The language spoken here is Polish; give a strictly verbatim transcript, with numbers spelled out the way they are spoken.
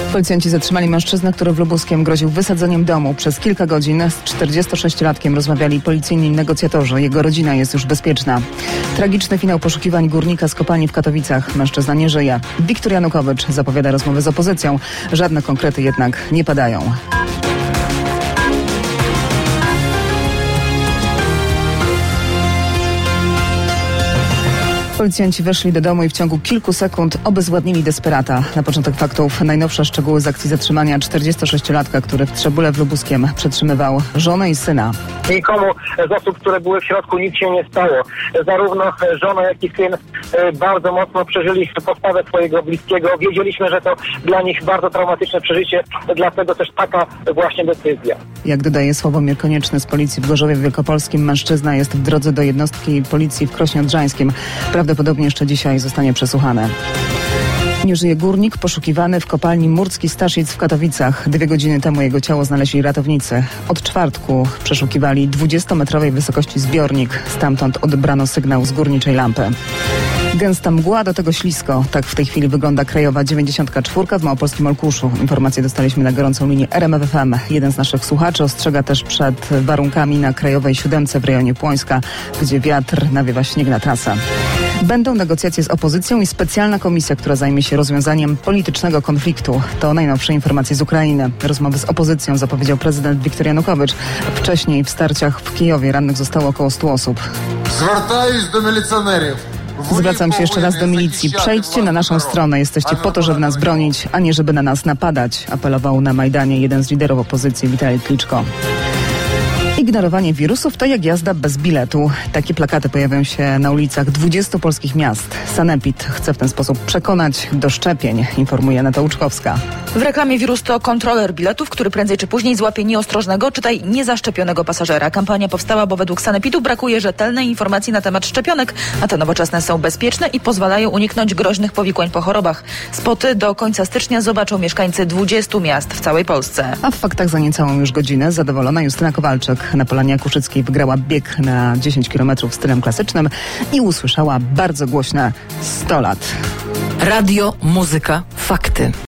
Policjanci zatrzymali mężczyznę, który w Lubuskiem groził wysadzeniem domu. Przez kilka godzin z czterdziestosześciolatkiem rozmawiali policyjni negocjatorzy. Jego rodzina jest już bezpieczna. Tragiczny finał poszukiwań górnika z kopalni w Katowicach. Mężczyzna nie żyje. Wiktor Janukowicz zapowiada rozmowy z opozycją. Żadne konkrety jednak nie padają. Policjanci weszli do domu i w ciągu kilku sekund obezwładnili desperata. Na początek faktów najnowsze szczegóły z akcji zatrzymania czterdziestosześciolatka, który w Trzebule w Lubuskiem przetrzymywał żonę i syna. Nikomu z osób, które były w środku, nic się nie stało. Zarówno żona, jak i syn bardzo mocno przeżyli postawę swojego bliskiego. Wiedzieliśmy, że to dla nich bardzo traumatyczne przeżycie, dlatego też taka właśnie decyzja. Jak dodaje Sławomir Konieczny z policji w Gorzowie Wielkopolskim, mężczyzna jest w drodze do jednostki policji w Krośnie Odrzańskim. Prawdopodobnie jeszcze dzisiaj zostanie przesłuchany. Nie żyje górnik poszukiwany w kopalni Murcki Staszic w Katowicach. Dwie godziny temu jego ciało znaleźli ratownicy. Od czwartku przeszukiwali dwudziestometrowej wysokości zbiornik. Stamtąd odebrano sygnał z górniczej lampy. Gęsta mgła, do tego ślisko. Tak w tej chwili wygląda krajowa dziewięćdziesiąt cztery w małopolskim Olkuszu. Informacje dostaliśmy na gorącą linię R M F F M. Jeden z naszych słuchaczy ostrzega też przed warunkami na krajowej siódemce w rejonie Płońska, gdzie wiatr nawiewa śnieg na trasę. Będą negocjacje z opozycją i specjalna komisja, która zajmie się rozwiązaniem politycznego konfliktu. To najnowsze informacje z Ukrainy. Rozmowy z opozycją zapowiedział prezydent Wiktor Janukowicz. Wcześniej w starciach w Kijowie rannych zostało około stu osób. Zwracam się jeszcze raz do milicji. Przejdźcie na naszą stronę. Jesteście po to, żeby nas bronić, a nie żeby na nas napadać, apelował na Majdanie jeden z liderów opozycji, Witalij Kliczko. Ignorowanie wirusów to jak jazda bez biletu. Takie plakaty pojawią się na ulicach dwudziestu polskich miast. Sanepid chce w ten sposób przekonać do szczepień, informuje Aneta Łuczkowska. W reklamie wirus to kontroler biletów, który prędzej czy później złapie nieostrożnego, czytaj niezaszczepionego pasażera. Kampania powstała, bo według Sanepidu brakuje rzetelnej informacji na temat szczepionek, a te nowoczesne są bezpieczne i pozwalają uniknąć groźnych powikłań po chorobach. Spoty do końca stycznia zobaczą mieszkańcy dwudziestu miast w całej Polsce. A w faktach za niecałą już godzinę zadowolona Justyna Kowalczyk na Polanie Akuszyckiej wygrała bieg na dziesięć kilometrów stylem klasycznym i usłyszała bardzo głośne sto lat. Radio, muzyka, fakty.